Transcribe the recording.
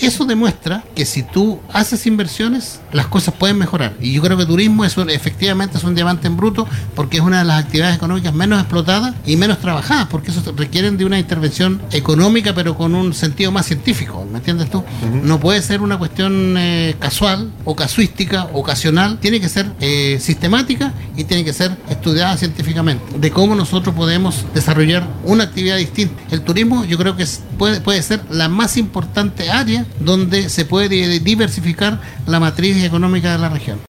eso demuestra que si tú haces inversiones, las cosas pueden mejorar. Y yo creo que turismo efectivamente es un diamante en bruto, porque es una de las actividades económicas menos explotadas y menos trabajadas, porque eso requieren de una intervención económica, pero con un sentido más científico, ¿me entiendes tú? No puede ser una cuestión casual o casuística, ocasional, tiene que ser sistemática y tiene que ser estudiada científicamente, de cómo nosotros podemos desarrollar una actividad distinta. El turismo yo creo que puede ser la más importante área donde se puede diversificar la matriz económica de la región.